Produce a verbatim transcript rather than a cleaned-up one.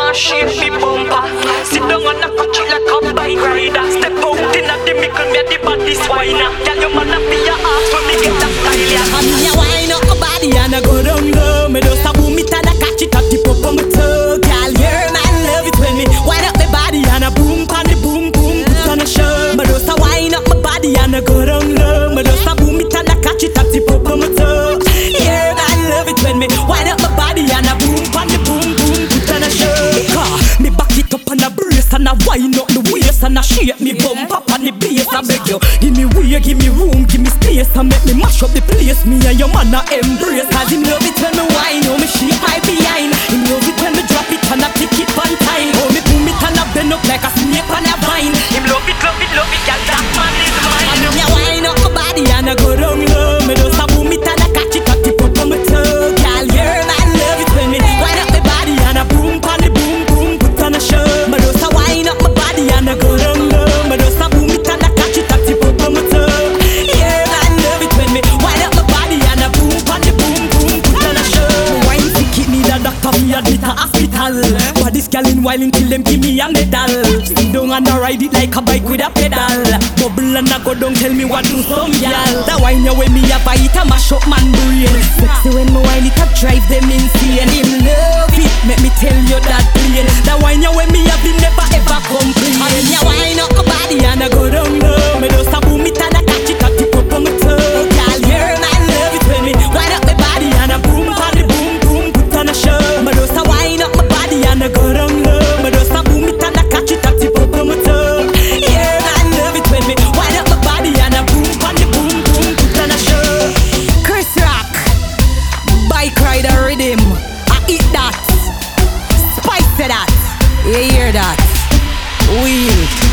wanna shape me bumper. Sit down on a couch like a bike rider. Step out in a the mickle, me a the body swiner. Girl, you man a be your ass when me get that style, yeah. And me a wine up my body and I go down low. Me just a boom it and I catch it up, tip up on my toe. Girl, your man love it when me wind up my body and I boom pan the boom boom put on a show. Me just a wine up my body and I go down low. Me just a boom it and I catch it up, tip up on my toe. Your man love it when me wind up my body and I boom pan the boom boom put on a show. Me back it up and I brace and I wind up the waist and I shake me bump up on the bass. I beg you, give me way, give me room, give me space and make me mash up the place. Me and your man a embrace. Cause him love it when me wine, oh me shake my behind. Him love it when me drop it and I pick it one time. Oh me boom it and I bend up like a snake on a vine. Him love it, love it, love it, girl, that man is mine. And me a wine up my body and I go down low. Me just a boom it and I catch it up, tip up on my toe. Girl, your man love it when me wind up my body and I boom pan the boom boom put on a show. Me just a wine up my body and I go down low. Me just a boom it and I catch it up, tip up on my toe. Your man love it when me wind up my body and I boom pan the boom boom put on a show. Wine fi keep me the doctor, me admit a hospital. But this girl in while until them give me a medal. Sit down and I ride it like a bike with a pedal. Bubble and I go down, tell me what do some y'all. That wine ya when me a buy it a mash up man brain. Sexy when me wine it a drive them insane. Him love it, make me tell you that plain. That wine ya when me a be never ever complain. And me a wine up my body and I go down low. Me just a boom it and I catch it up, tip up on my toe. Girl, your man love it when me wind up my body and I boom pan the boom boom put on a show. Me just a wine up my body and I go down low. Me just a boom it and I catch it up, tip up on my toe. Your man love it when me wind up my body and I boom pan the boom boom put on a show. Chris Rock, bike rider rhythm, I eat that, spice that, you hear that, wheel.